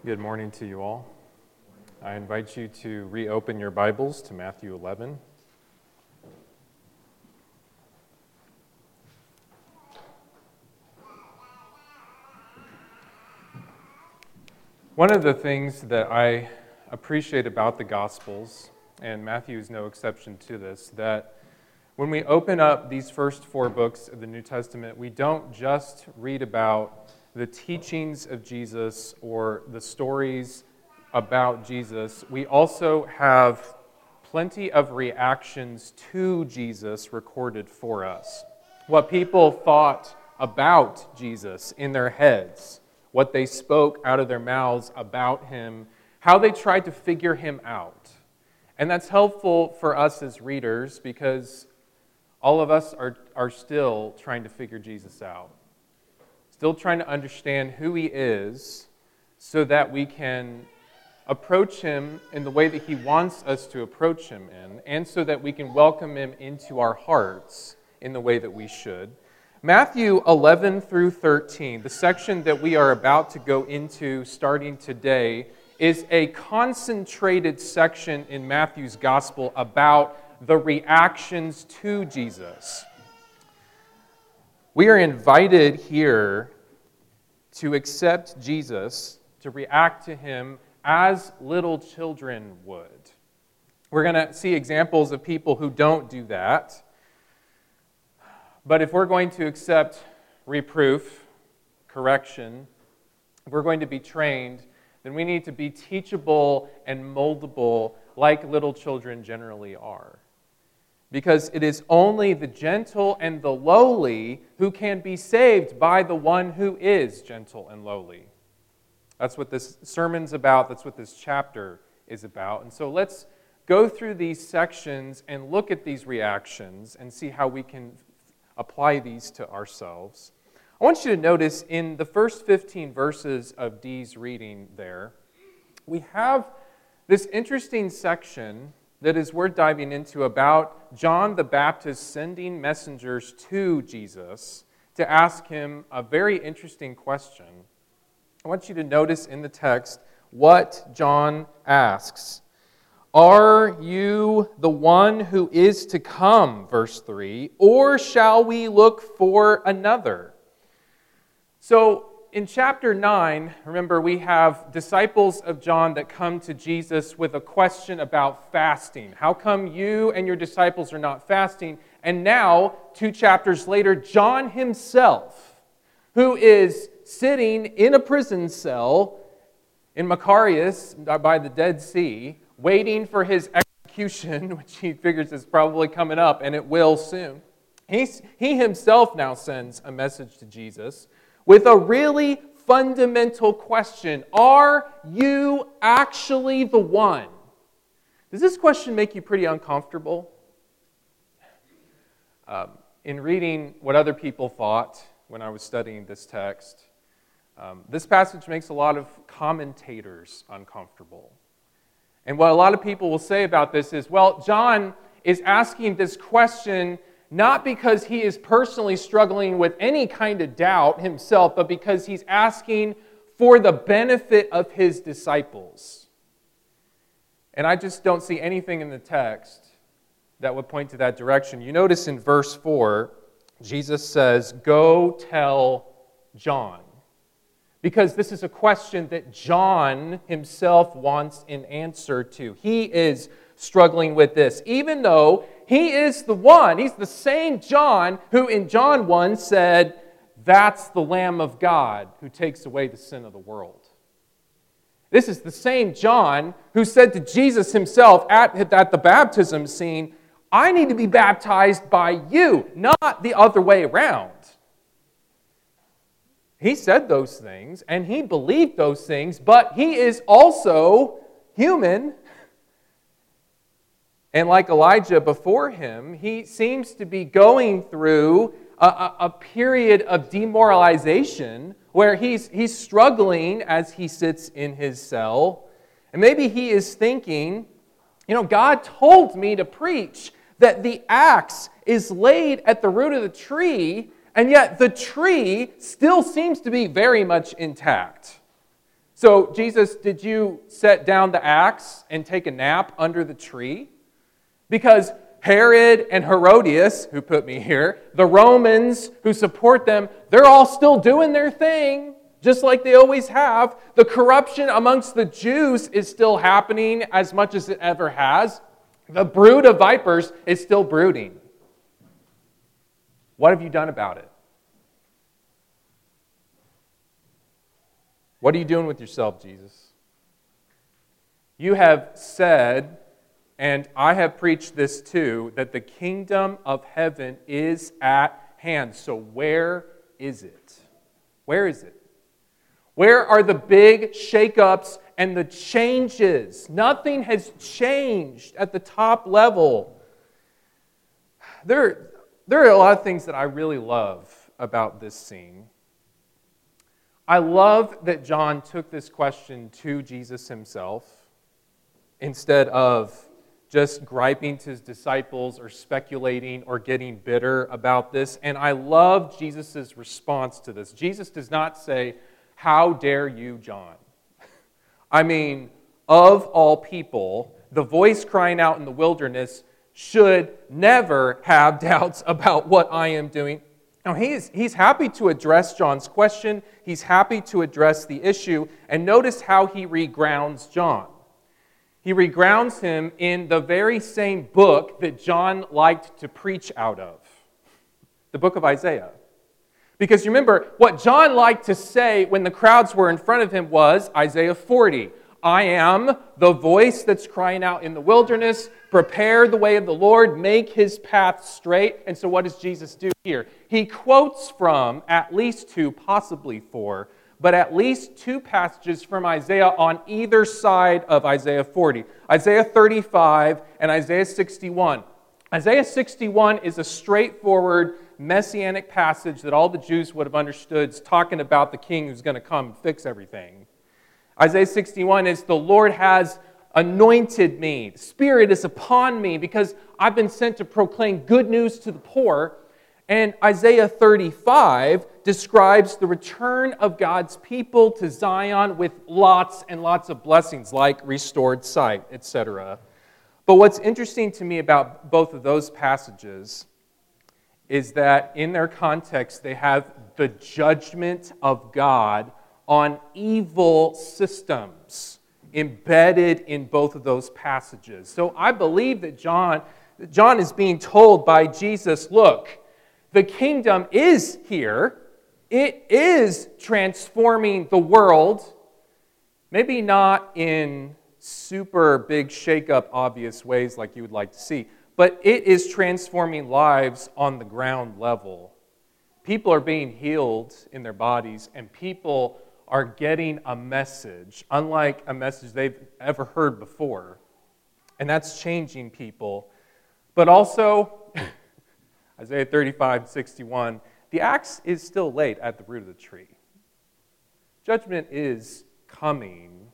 Good morning to you all. I invite you to reopen your Bibles to Matthew 11. One of the things that I appreciate about the Gospels, and Matthew is no exception to this, that when we open up these first four books of the New Testament, we don't just read about the teachings of Jesus or the stories about Jesus. We also have plenty of reactions to Jesus recorded for us. What people thought about Jesus in their heads, what they spoke out of their mouths about him, how they tried to figure him out. And that's helpful for us as readers because all of us are still trying to figure Jesus out. Still trying to understand who he is so that we can approach him in the way that he wants us to approach him in, and so that we can welcome him into our hearts in the way that we should. Matthew 11 through 13, the section that we are about to go into starting today, is a concentrated section in Matthew's gospel about the reactions to Jesus. We are invited here to accept Jesus, to react to him as little children would. We're going to see examples of people who don't do that. But if we're going to accept reproof, correction, if we're going to be trained, then we need to be teachable and moldable like little children generally are. Because it is only the gentle and the lowly who can be saved by the one who is gentle and lowly. That's what this sermon's about. That's what this chapter is about. And so let's go through these sections and look at these reactions and see how we can apply these to ourselves. I want you to notice in the first 15 verses of Dee's reading there, we have this interesting section that is worth diving into about John the Baptist sending messengers to Jesus to ask him a very interesting question. I want you to notice in the text what John asks. Are you the one who is to come, verse 3, or shall we look for another? So, in chapter 9, remember, we have disciples of John that come to Jesus with a question about fasting. How come you and your disciples are not fasting? And now, 2 chapters later, John himself, who is sitting in a prison cell in Macarius by the Dead Sea, waiting for his execution, which he figures is probably coming up, and it will soon. He himself now sends a message to Jesus with a really fundamental question. Are you actually the one? Does this question make you pretty uncomfortable? In reading what other people thought when I was studying this text, this passage makes a lot of commentators uncomfortable. And what a lot of people will say about this is, well, John is asking this question not because he is personally struggling with any kind of doubt himself, but because he's asking for the benefit of his disciples. And I just don't see anything in the text that would point to that direction. You notice in verse 4, Jesus says, "Go tell John." Because this is a question that John himself wants an answer to. He is struggling with this, even though he is the one, he's the same John who in John 1 said, "That's the Lamb of God who takes away the sin of the world." This is the same John who said to Jesus himself at the baptism scene, "I need to be baptized by you, not the other way around." He said those things, and he believed those things, but he is also human. And like Elijah before him, he seems to be going through a period of demoralization where he's struggling as he sits in his cell. And maybe he is thinking, God told me to preach that the axe is laid at the root of the tree, and yet the tree still seems to be very much intact. So, Jesus, did you set down the axe and take a nap under the tree? Because Herod and Herodias, who put me here, the Romans who support them, they're all still doing their thing, just like they always have. The corruption amongst the Jews is still happening as much as it ever has. The brood of vipers is still brooding. What have you done about it? What are you doing with yourself, Jesus? You have said, and I have preached this too, that the kingdom of heaven is at hand. So where is it? Where is it? Where are the big shakeups and the changes? Nothing has changed at the top level. There are a lot of things that I really love about this scene. I love that John took this question to Jesus himself instead of just griping to his disciples or speculating or getting bitter about this. And I love Jesus' response to this. Jesus does not say, "How dare you, John?" I mean, of all people, the voice crying out in the wilderness should never have doubts about what I am doing. Now, he's happy to address John's question. He's happy to address the issue. And notice how he regrounds John. He regrounds him in the very same book that John liked to preach out of, the book of Isaiah. Because you remember, what John liked to say when the crowds were in front of him was Isaiah 40. I am the voice that's crying out in the wilderness. Prepare the way of the Lord. Make his path straight. And so what does Jesus do here? He quotes from at least 2, possibly 4, but at least 2 passages from Isaiah on either side of Isaiah 40. Isaiah 35 and Isaiah 61. Isaiah 61 is a straightforward messianic passage that all the Jews would have understood. It's talking about the king who's going to come and fix everything. Isaiah 61 is, the Lord has anointed me. The Spirit is upon me because I've been sent to proclaim good news to the poor. And Isaiah 35 describes the return of God's people to Zion with lots and lots of blessings like restored sight, etc. But what's interesting to me about both of those passages is that in their context they have the judgment of God on evil systems embedded in both of those passages. So I believe that John is being told by Jesus, look, the kingdom is here. It is transforming the world, maybe not in super big shake-up obvious ways like you would like to see, but it is transforming lives on the ground level. People are being healed in their bodies, and people are getting a message, unlike a message they've ever heard before. And that's changing people. But also, Isaiah 35:61, the axe is still laid at the root of the tree. Judgment is coming.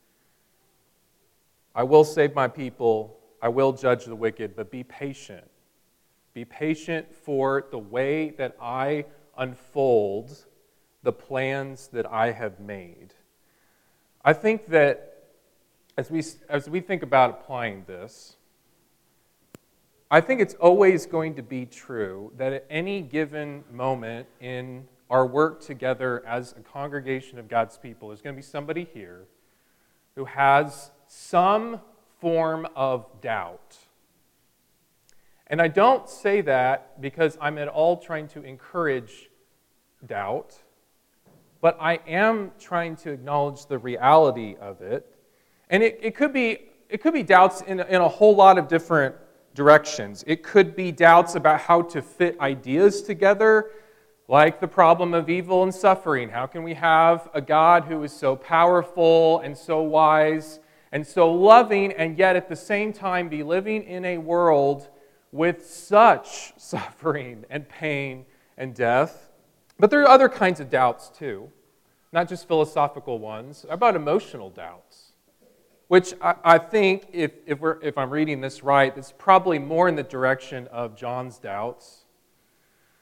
I will save my people. I will judge the wicked, but be patient. Be patient for the way that I unfold the plans that I have made. I think that as we think about applying this, I think it's always going to be true that at any given moment in our work together as a congregation of God's people, there's going to be somebody here who has some form of doubt. And I don't say that because I'm at all trying to encourage doubt, but I am trying to acknowledge the reality of it. And it could be doubts in a whole lot of different directions. It could be doubts about how to fit ideas together, like the problem of evil and suffering. How can we have a God who is so powerful and so wise and so loving, and yet at the same time be living in a world with such suffering and pain and death? But there are other kinds of doubts too, not just philosophical ones, about emotional doubts, which I think, if I'm reading this right, it's probably more in the direction of John's doubts.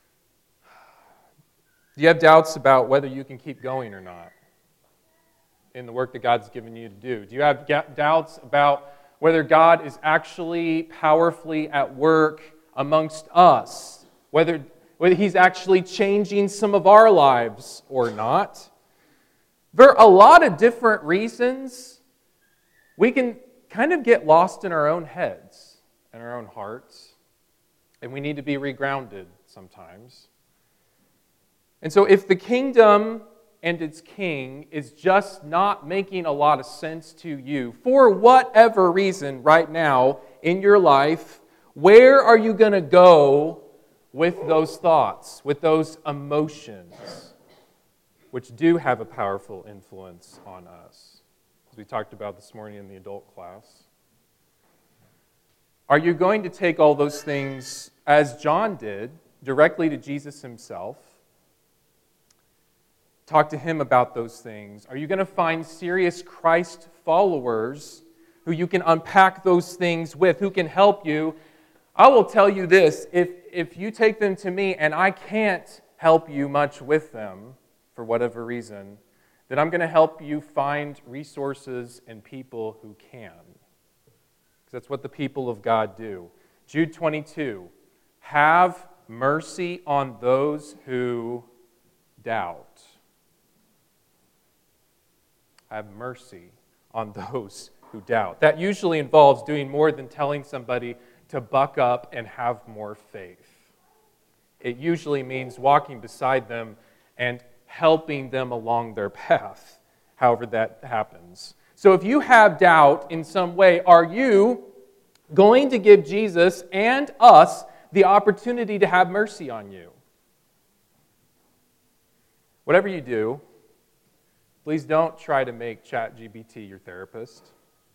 Do you have doubts about whether you can keep going or not? in the work that God's given you to do? Do you have doubts about whether God is actually powerfully at work amongst us? Whether He's actually changing some of our lives or not? There are a lot of different reasons we can kind of get lost in our own heads and our own hearts, and we need to be regrounded sometimes. And so if the kingdom and its king is just not making a lot of sense to you, for whatever reason right now in your life, where are you going to go with those thoughts, with those emotions, which do have a powerful influence on us, as we talked about this morning in the adult class? Are you going to take all those things, as John did, directly to Jesus himself? Talk to him about those things. Are you going to find serious Christ followers who you can unpack those things with, who can help you? I will tell you this, if you take them to me and I can't help you much with them for whatever reason, then I'm going to help you find resources and people who can. Because that's what the people of God do. Jude 22, have mercy on those who doubt. Have mercy on those who doubt. That usually involves doing more than telling somebody to buck up and have more faith. It usually means walking beside them and helping them along their path, however that happens. So if you have doubt in some way, are you going to give Jesus and us the opportunity to have mercy on you? Whatever you do, please don't try to make ChatGPT your therapist.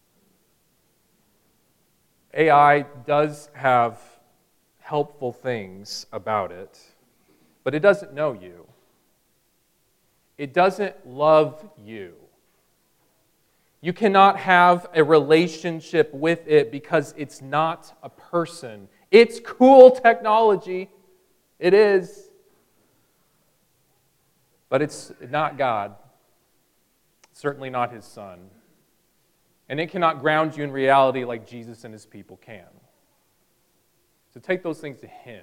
AI does have helpful things about it, but it doesn't know you. It doesn't love you. You cannot have a relationship with it because it's not a person. It's cool technology. It is. But it's not God. Certainly not his Son. And it cannot ground you in reality like Jesus and his people can. So take those things to him.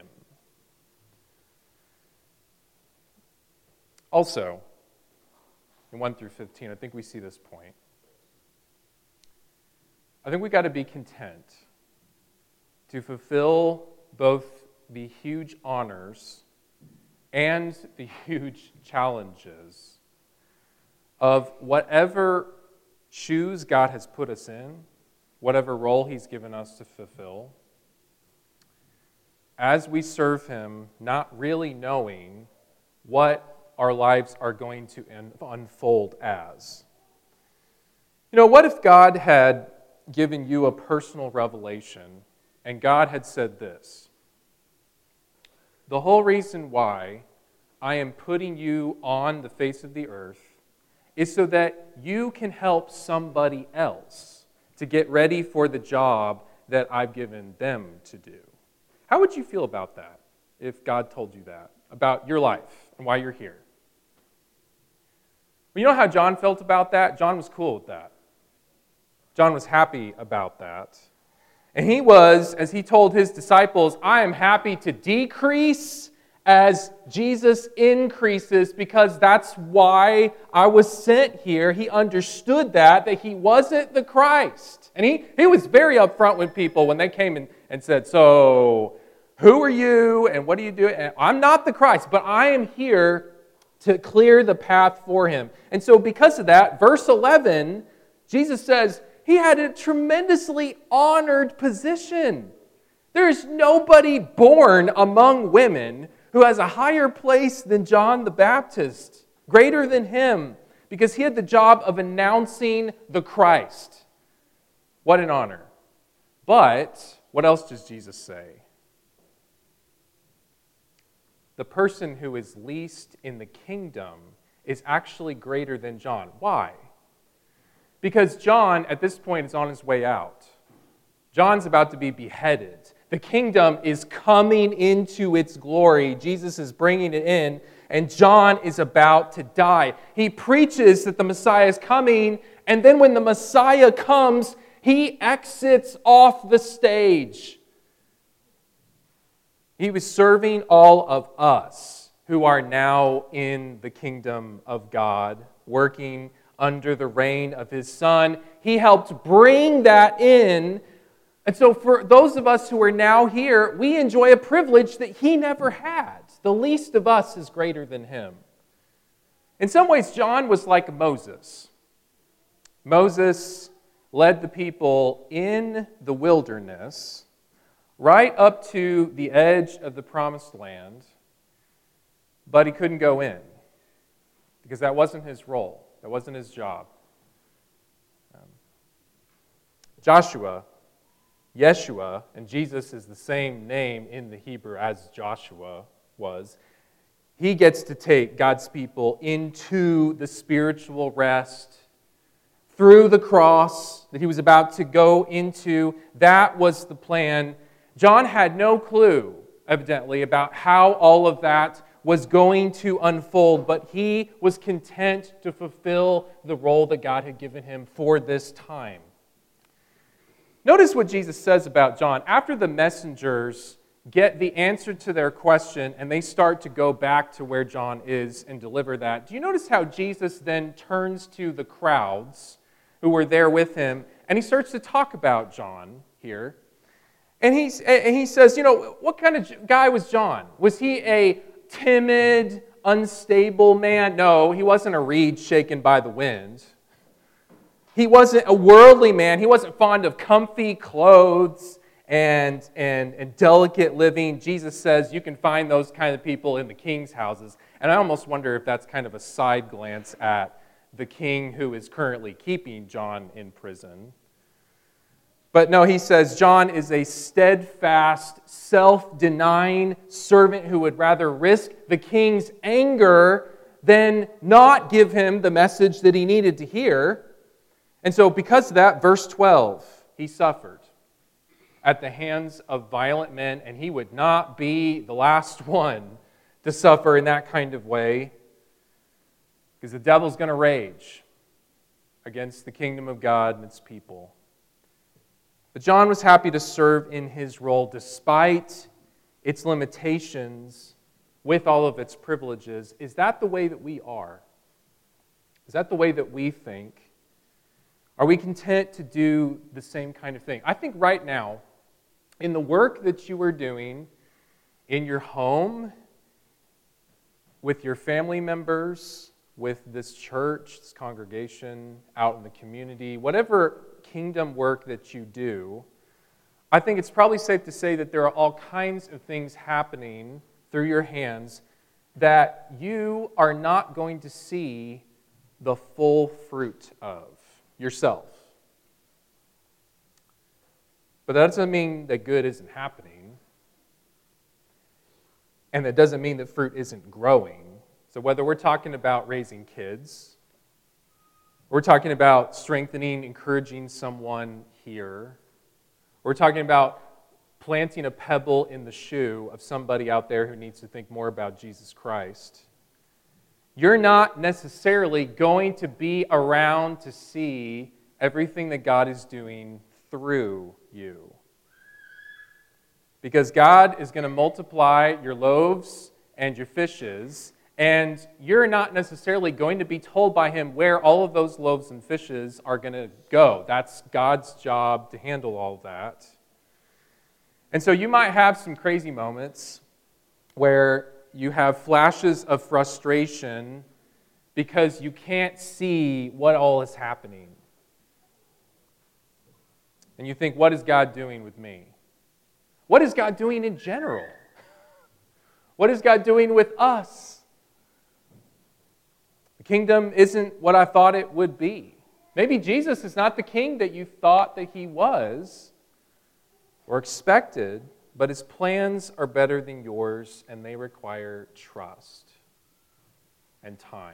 Also, in 1 through 15, I think we see this point. I think we've got to be content to fulfill both the huge honors and the huge challenges of whatever shoes God has put us in, whatever role he's given us to fulfill, as we serve him, not really knowing what our lives are going to unfold as. You know, what if God had given you a personal revelation and God had said this: the whole reason why I am putting you on the face of the earth is so that you can help somebody else to get ready for the job that I've given them to do. How would you feel about that if God told you that, about your life and why you're here? Well, you know how John felt about that? John was cool with that. John was happy about that. And he was, as he told his disciples, I am happy to decrease as Jesus increases, because that's why I was sent here. He understood that he wasn't the Christ. And he was very upfront with people when they came and said, so who are you and what do you do? And I'm not the Christ, but I am here to clear the path for him. And so because of that, verse 11, Jesus says he had a tremendously honored position. There's nobody born among women who has a higher place than John the Baptist, greater than him, because he had the job of announcing the Christ. What an honor. But what else does Jesus say? The person who is least in the kingdom is actually greater than John. Why? Because John, at this point, is on his way out. John's about to be beheaded. The kingdom is coming into its glory. Jesus is bringing it in. and John is about to die. He preaches that the Messiah is coming, and then when the Messiah comes, he exits off the stage. He was serving all of us who are now in the kingdom of God, working under the reign of his Son. He helped bring that in. And so for those of us who are now here, we enjoy a privilege that he never had. The least of us is greater than him. In some ways, John was like Moses. Moses led the people in the wilderness right up to the edge of the promised land, but he couldn't go in because that wasn't his role. That wasn't his job. Joshua, Yeshua, and Jesus is the same name in the Hebrew as Joshua was. He gets to take God's people into the spiritual rest through the cross that he was about to go into. That was the plan. John had no clue, evidently, about how all of that was going to unfold, but he was content to fulfill the role that God had given him for this time. Notice what Jesus says about John. After the messengers get the answer to their question and they start to go back to where John is and deliver that, do you notice how Jesus then turns to the crowds who were there with him and he starts to talk about John here? And he says, what kind of guy was John? Was he a timid, unstable man? No, he wasn't a reed shaken by the wind. He wasn't a worldly man. He wasn't fond of comfy clothes and delicate living. Jesus says you can find those kind of people in the king's houses. And I almost wonder if that's kind of a side glance at the king who is currently keeping John in prison. But no, he says John is a steadfast, self-denying servant who would rather risk the king's anger than not give him the message that he needed to hear. And so because of that, verse 12, he suffered at the hands of violent men, and he would not be the last one to suffer in that kind of way, because the devil's going to rage against the kingdom of God and its people. But John was happy to serve in his role despite its limitations, with all of its privileges. Is that the way that we are? Is that the way that we think? Are we content to do the same kind of thing? I think right now, in the work that you are doing in your home, with your family members, with this church, this congregation, out in the community, whatever kingdom work that you do, I think it's probably safe to say that there are all kinds of things happening through your hands that you are not going to see the full fruit of yourself. But that doesn't mean that good isn't happening. And that doesn't mean that fruit isn't growing. So whether we're talking about raising kids, we're talking about strengthening, encouraging someone here, we're talking about planting a pebble in the shoe of somebody out there who needs to think more about Jesus Christ, you're not necessarily going to be around to see everything that God is doing through you. Because God is going to multiply your loaves and your fishes, and you're not necessarily going to be told by Him where all of those loaves and fishes are going to go. That's God's job to handle all of that. And so you might have some crazy moments where you have flashes of frustration because you can't see what all is happening. And you think, what is God doing with me? What is God doing in general? What is God doing with us? The kingdom isn't what I thought it would be. Maybe Jesus is not the king that you thought that He was or expected, but His plans are better than yours, and they require trust and time.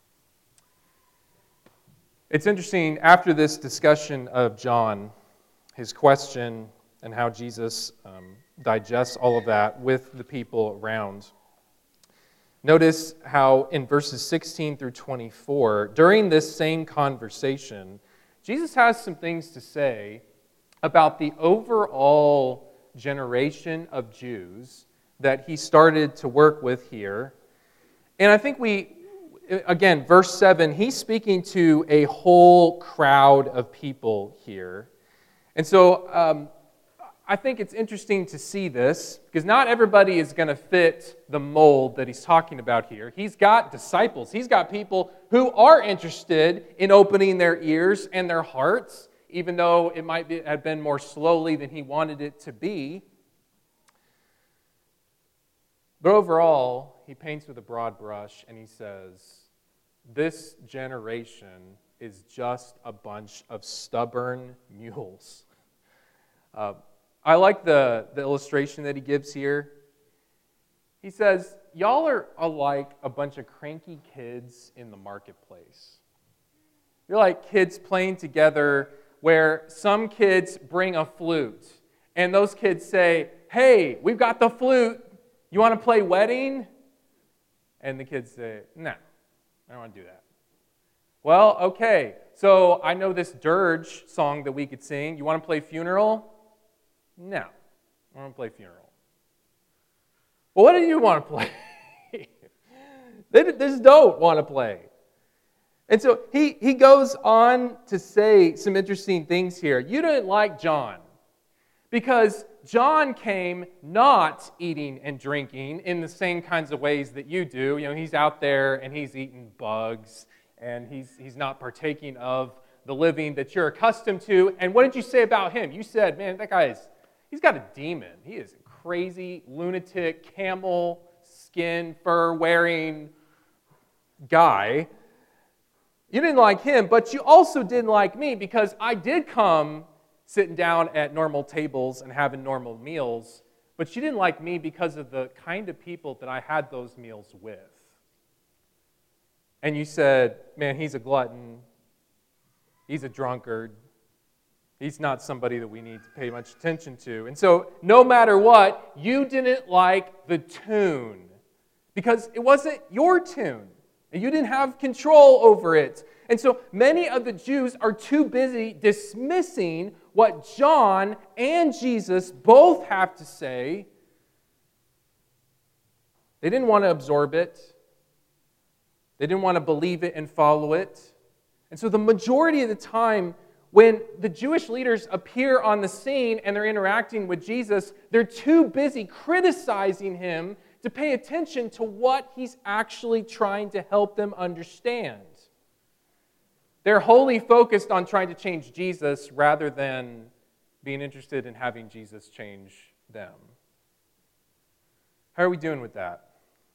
It's interesting, after this discussion of John, his question, and how Jesus digests all of that with the people around, Notice how in verses 16 through 24, during this same conversation, Jesus has some things to say about the overall generation of Jews that he started to work with here. And I think again, verse 7, he's speaking to a whole crowd of people here. And so I think it's interesting to see this, because not everybody is going to fit the mold that he's talking about here. He's got disciples. He's got people who are interested in opening their ears and their hearts, even though it might have been more slowly than he wanted it to be. But overall, he paints with a broad brush and he says, this generation is just a bunch of stubborn mules. I like the illustration that he gives here. He says, y'all are like a bunch of cranky kids in the marketplace. You're like kids playing together where some kids bring a flute, and those kids say, hey, we've got the flute. You want to play wedding? And the kids say, no, I don't want to do that. Well, okay, so I know this dirge song that we could sing. You want to play funeral? No, I want to play funeral. Well, what do you want to play? They just don't want to play. And so he goes on to say some interesting things here. You didn't like John because John came not eating and drinking in the same kinds of ways that you do. You know, he's out there and he's eating bugs and he's not partaking of the living that you're accustomed to. And what did you say about him? You said, man, that guy he's got a demon. He is a crazy, lunatic, camel skin, fur wearing guy. You didn't like him, but you also didn't like me because I did come sitting down at normal tables and having normal meals, but you didn't like me because of the kind of people that I had those meals with. And you said, man, he's a glutton. He's a drunkard. He's not somebody that we need to pay much attention to. And so, no matter what, you didn't like the tune because it wasn't your tune. And you didn't have control over it. And so many of the Jews are too busy dismissing what John and Jesus both have to say. They didn't want to absorb it. They didn't want to believe it and follow it. And so the majority of the time, when the Jewish leaders appear on the scene and they're interacting with Jesus, they're too busy criticizing him to pay attention to what he's actually trying to help them understand. They're wholly focused on trying to change Jesus rather than being interested in having Jesus change them. How are we doing with that?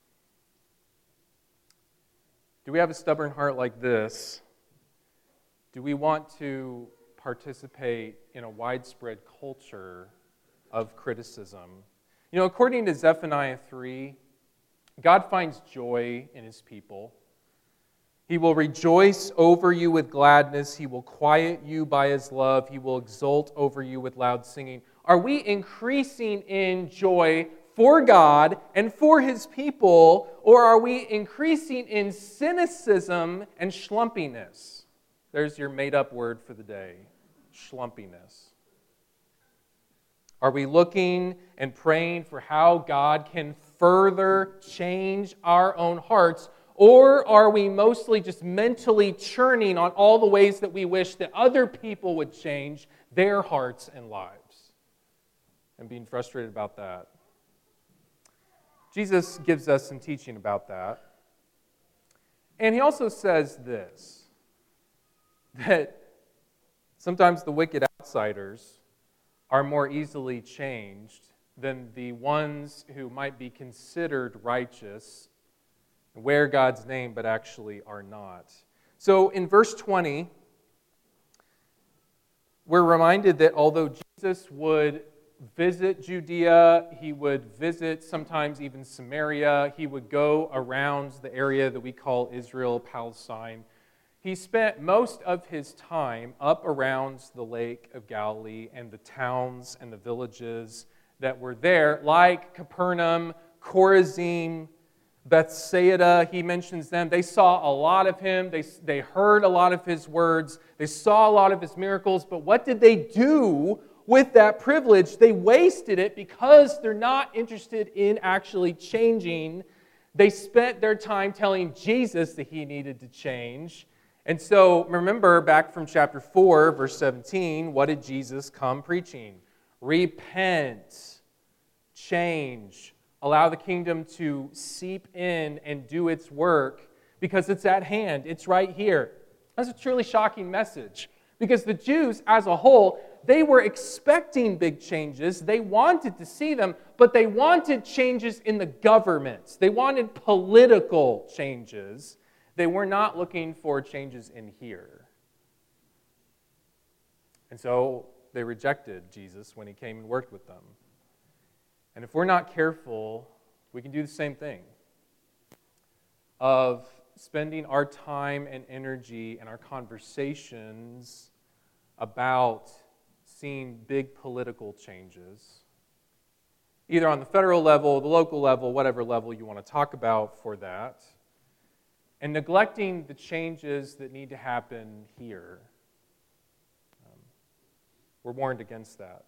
Do we have a stubborn heart like this? Do we want to participate in a widespread culture of criticism? You know, according to Zephaniah 3, God finds joy in his people. He will rejoice over you with gladness. He will quiet you by his love. He will exult over you with loud singing. Are we increasing in joy for God and for his people, or are we increasing in cynicism and schlumpiness? There's your made-up word for the day, schlumpiness. Are we looking and praying for how God can further change our own hearts, or are we mostly just mentally churning on all the ways that we wish that other people would change their hearts and lives and being frustrated about that? Jesus gives us some teaching about that. And he also says this, that sometimes the wicked outsiders are more easily changed than the ones who might be considered righteous, wear God's name, but actually are not. So in verse 20, we're reminded that although Jesus would visit Judea, he would visit sometimes even Samaria, he would go around the area that we call Israel, Palestine, he spent most of his time up around the Lake of Galilee and the towns and the villages that were there, like Capernaum, Chorazin, Bethsaida, he mentions them. They saw a lot of him. They heard a lot of his words. They saw a lot of his miracles. But what did they do with that privilege? They wasted it because they're not interested in actually changing. They spent their time telling Jesus that he needed to change. And so remember back from chapter 4, verse 17, what did Jesus come preaching? Repent, change, allow the kingdom to seep in and do its work because it's at hand. It's right here. That's a truly shocking message because the Jews as a whole, they were expecting big changes. They wanted to see them, but they wanted changes in the government. They wanted political changes. They were not looking for changes in here. And so they rejected Jesus when he came and worked with them. And if we're not careful, we can do the same thing of spending our time and energy and our conversations about seeing big political changes, either on the federal level, the local level, whatever level you want to talk about for that, and neglecting the changes that need to happen here. We're warned against that.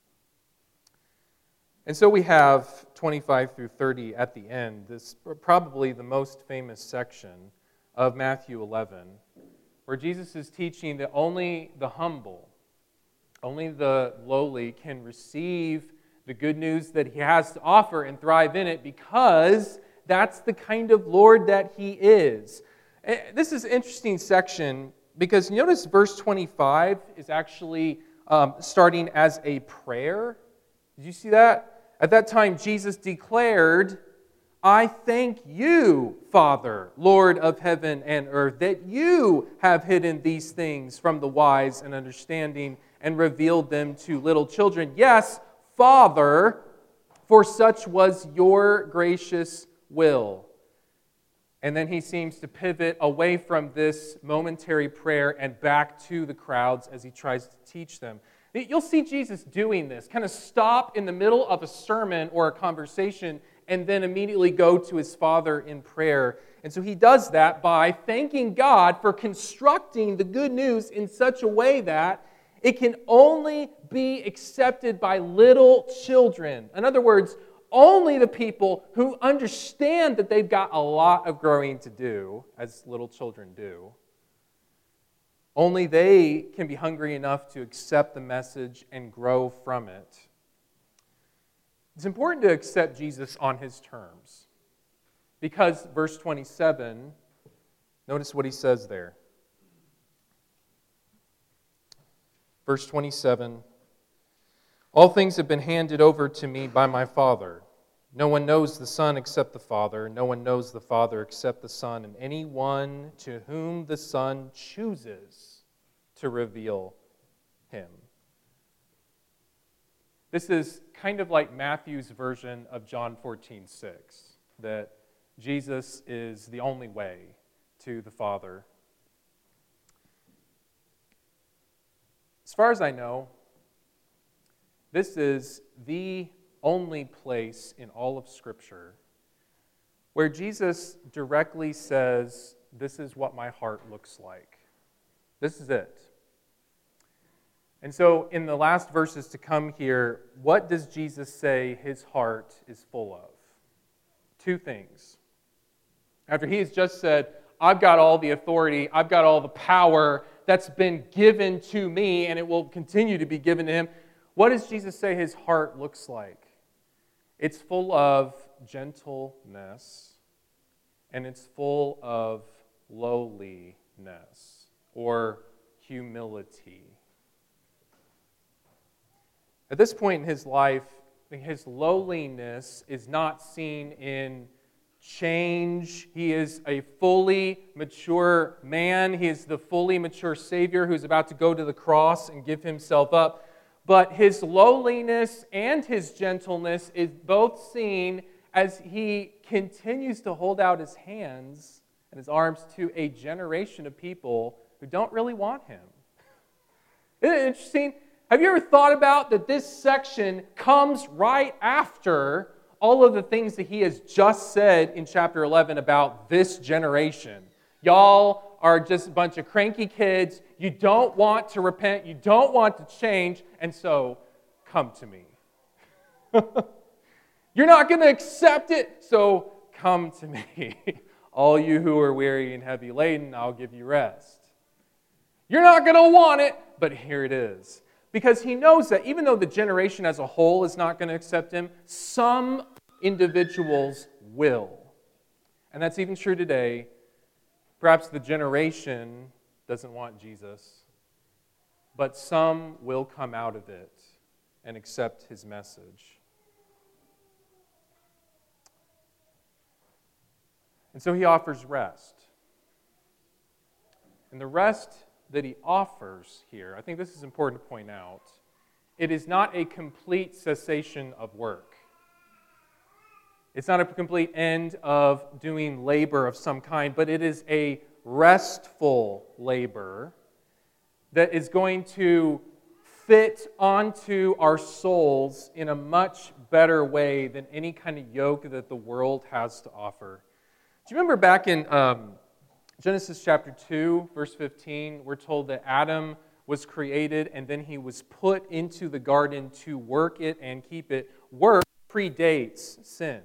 And so we have 25 through 30 at the end, this probably the most famous section of Matthew 11, where Jesus is teaching that only the humble, only the lowly can receive the good news that he has to offer and thrive in it because that's the kind of Lord that he is. This is an interesting section because notice verse 25 is actually starting as a prayer. Did you see that? At that time, Jesus declared, I thank you, Father, Lord of heaven and earth, that you have hidden these things from the wise and understanding and revealed them to little children. Yes, Father, for such was your gracious will. And then he seems to pivot away from this momentary prayer and back to the crowds as he tries to teach them. You'll see Jesus doing this, kind of stop in the middle of a sermon or a conversation and then immediately go to his Father in prayer. And so he does that by thanking God for constructing the good news in such a way that it can only be accepted by little children. In other words, only the people who understand that they've got a lot of growing to do, as little children do, only they can be hungry enough to accept the message and grow from it. It's important to accept Jesus on his terms because verse 27, notice what he says there. Verse 27, all things have been handed over to me by my Father. No one knows the Son except the Father. No one knows the Father except the Son, and anyone to whom the Son chooses to reveal him. This is kind of like Matthew's version of John 14:6, that Jesus is the only way to the Father. As far as I know, this is the only place in all of Scripture where Jesus directly says, this is what my heart looks like. This is it. And so in the last verses to come here, what does Jesus say his heart is full of? Two things. After he has just said, I've got all the authority, I've got all the power that's been given to me, and it will continue to be given to him, what does Jesus say his heart looks like? It's full of gentleness, and it's full of lowliness, or humility. At this point in his life, his lowliness is not seen in change. He is a fully mature man. He is the fully mature Savior who's about to go to the cross and give himself up. But his lowliness and his gentleness is both seen as he continues to hold out his hands and his arms to a generation of people who don't really want him. Isn't it interesting? Have you ever thought about that this section comes right after all of the things that he has just said in chapter 11 about this generation. Y'all are just a bunch of cranky kids. You don't want to repent. You don't want to change. And so, come to me. You're not going to accept it, so come to me. All you who are weary and heavy laden, I'll give you rest. You're not going to want it, but here it is. Because he knows that even though the generation as a whole is not going to accept him, some individuals will. And that's even true today. Perhaps the generation doesn't want Jesus, but some will come out of it and accept his message. And so he offers rest. And the rest that he offers here, I think this is important to point out, it is not a complete cessation of work. It's not a complete end of doing labor of some kind, but it is a restful labor that is going to fit onto our souls in a much better way than any kind of yoke that the world has to offer. Do you remember back in Genesis chapter 2, verse 15, we're told that Adam was created and then he was put into the garden to work it and keep it. Work predates sin.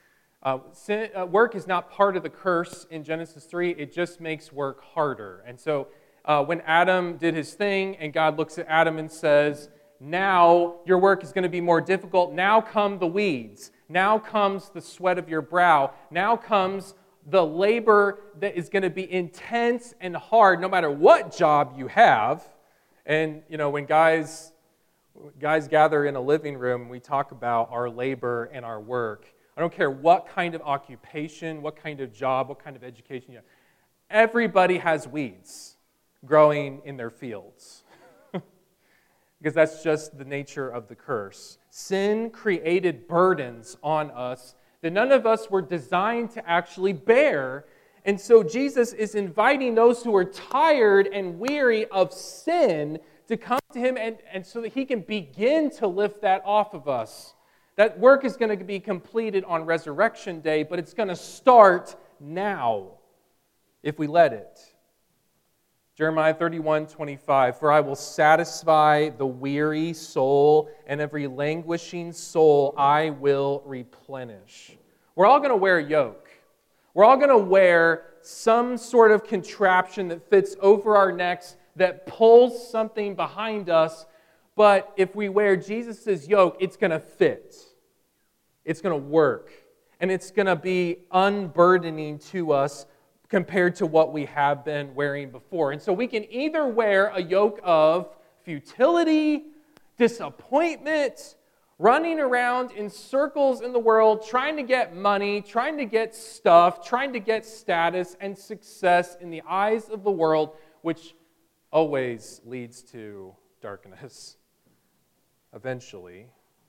Work is not part of the curse in Genesis 3. It just makes work harder. And so when Adam did his thing and God looks at Adam and says, now your work is going to be more difficult. Now come the weeds. Now comes the sweat of your brow. Now comes the labor that is going to be intense and hard no matter what job you have. And, you know, when guys gather in a living room, we talk about our labor and our work. I don't care what kind of occupation, what kind of job, what kind of education you have. Everybody has weeds growing in their fields. Because that's just the nature of the curse. Sin created burdens on us that none of us were designed to actually bear. And so Jesus is inviting those who are tired and weary of sin to come to him and so that he can begin to lift that off of us. That work is going to be completed on Resurrection Day, but it's going to start now if we let it. Jeremiah 31:25, for I will satisfy the weary soul, and every languishing soul I will replenish. We're all going to wear a yoke. We're all going to wear some sort of contraption that fits over our necks, that pulls something behind us, but if we wear Jesus' yoke, it's going to fit. It's going to work. And it's going to be unburdening to us compared to what we have been wearing before. And so we can either wear a yoke of futility, disappointment, running around in circles in the world, trying to get money, trying to get stuff, trying to get status and success in the eyes of the world, which always leads to darkness eventually.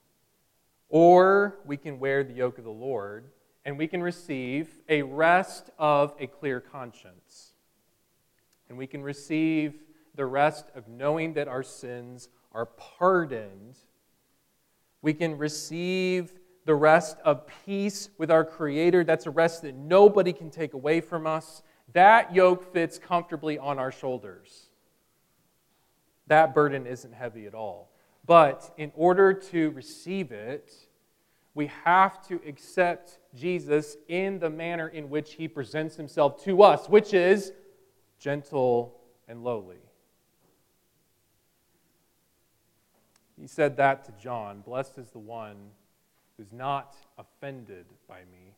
Or we can wear the yoke of the Lord, and we can receive a rest of a clear conscience. And we can receive the rest of knowing that our sins are pardoned. We can receive the rest of peace with our Creator. That's a rest that nobody can take away from us. That yoke fits comfortably on our shoulders. That burden isn't heavy at all. But in order to receive it, we have to accept Jesus in the manner in which he presents himself to us, which is gentle and lowly. He said that to John, blessed is the one who's not offended by me.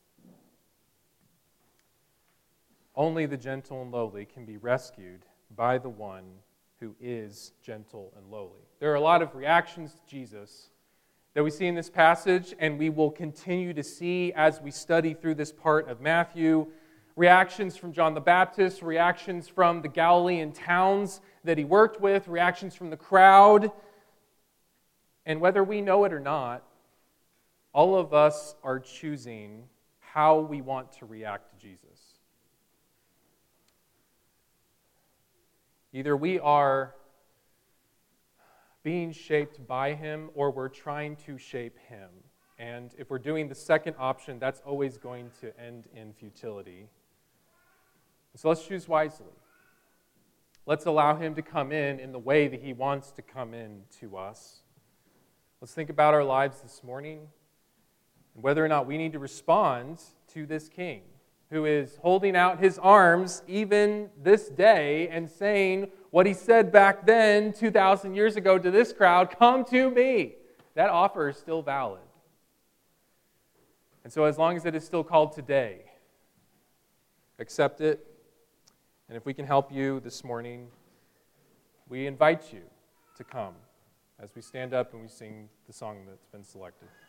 Only the gentle and lowly can be rescued by the one who is gentle and lowly. There are a lot of reactions to Jesus that we see in this passage, and we will continue to see as we study through this part of Matthew. Reactions from John the Baptist, reactions from the Galilean towns that he worked with, reactions from the crowd. And whether we know it or not, all of us are choosing how we want to react to Jesus. Either we are being shaped by him or we're trying to shape him. And if we're doing the second option, that's always going to end in futility. So let's choose wisely. Let's allow him to come in the way that he wants to come in to us. Let's think about our lives this morning and whether or not we need to respond to this king who is holding out his arms even this day and saying what he said back then 2,000 years ago to this crowd, "Come to me." That offer is still valid. And so as long as it is still called today, accept it. And if we can help you this morning, we invite you to come as we stand up and we sing the song that's been selected.